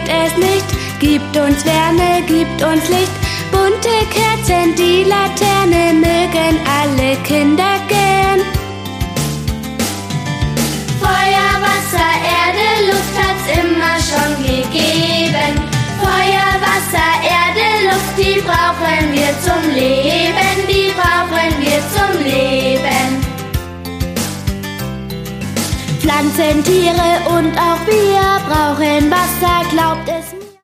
geht es nicht. Gibt uns Wärme, gibt uns Licht. Bunte Kerzen, die Laterne mögen alle Kinder gern. Feuer, Wasser, Erde, Luft hat's immer schon gegeben. Feuer, Wasser, Erde, Luft, die brauchen wir zum Leben, die brauchen wir zum Leben. Pflanzen, Tiere und auch wir brauchen Wasser, glaubt es mir.